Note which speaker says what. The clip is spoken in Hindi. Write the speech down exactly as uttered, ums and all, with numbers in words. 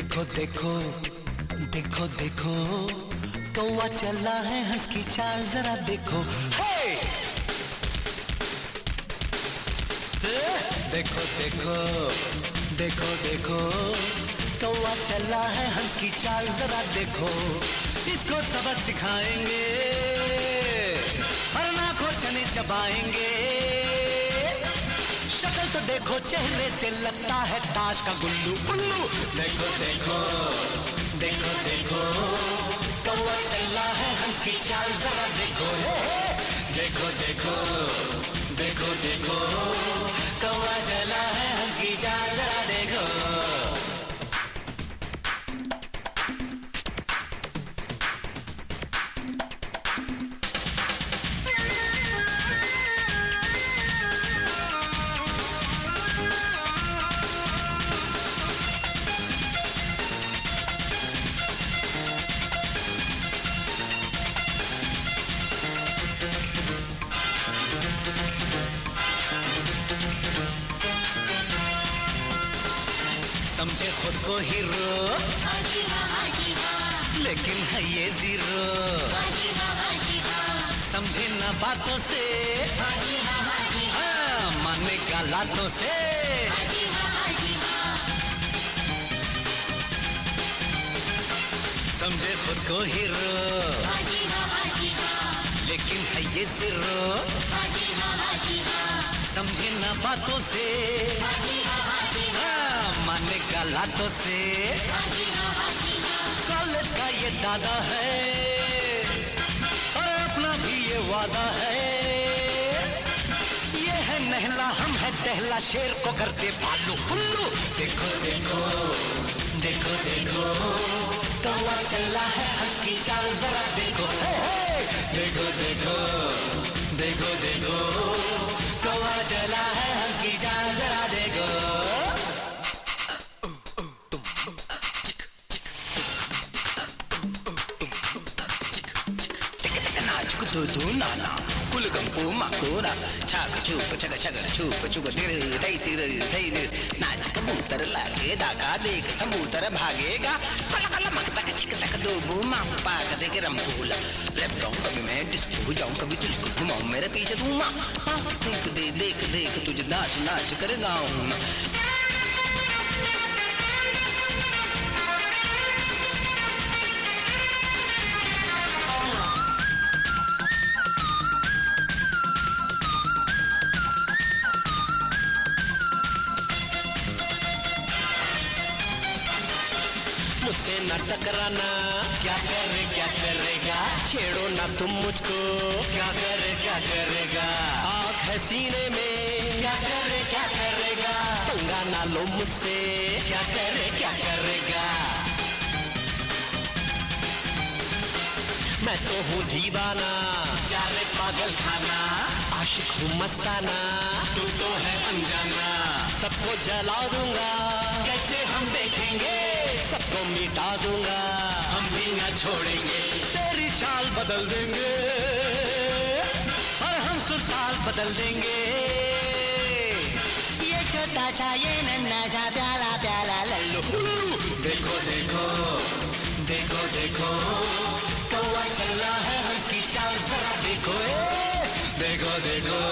Speaker 1: देखो देखो देखो देखो कौवा चला है हंस की चाल जरा देखो। हे! देखो देखो देखो देखो कौवा चला है हंस की चाल जरा देखो। इसको सबक सिखाएंगे वरना को चने चबाएंगे। शक्ल तो देखो चेहरे से लगता है ताश का गुल्लू गुल्लू। देखो देखो देखो देखो कौवा चला है हंस की चाल जरा देखो। हे हे देखो देखो देखो देखो कौवा चला है हंस की चाल जरा देखो। समझे खुद को हीरो लेकिन है ये जीरो। समझे ना बातों से हाँ माने का लातों से। समझे खुद को हीरो लेकिन है ये जीरो। समझे ना बातों से माने का लातों से। कॉलेज का ये दादा है और अपना भी ये वादा है। ये है नहला हम है टहला शेर को करते पालू उल्लू। देखो देखो देखो देखो कौवा चला है हंस की चाल जरा देखो। हे हे देखो देखो देखो देखो कौवा चला है हंस की चाल जरा देखो। दो दो नाना कुल गंपू माकोरा छाग छुक छग छग छुक छुक तिर तिर तिर तिर नाच कबूतर लागे डाका देख कबूतर भागेगा। कल कल मकता चिक तक दो बू माम पाक दे के रमपूला रैप गाऊं कभी मैं डिस्को जाऊं कभी तुझको घुमाऊं मेरे पीछे तू मां। हाँ देख दे देख देख तुझे नाच नाच कर गाऊं। मुझसे न टकराना क्या करे क्या करेगा। छेड़ो ना तुम मुझको क्या करे क्या करेगा। आँख है सीने में क्या करे क्या करेगा। पंगा ना लो मुझसे क्या करे क्या करेगा। मैं तो हूँ दीवाना चारे पागल खाना। आशिक हूँ मस्ताना तू तो है अनजाना। सबको जला दूंगा कैसे हम देखेंगे। सबको मिटा दूंगा हम भी ना छोड़ेंगे। तेरी चाल बदल देंगे और हम सुरताल बदल देंगे। ये छोटा सा ये नन्हा सा प्याला प्याला लल्लू। देखो देखो देखो देखो कौवा चला है हंस की चाल जरा देखो। देखो देखो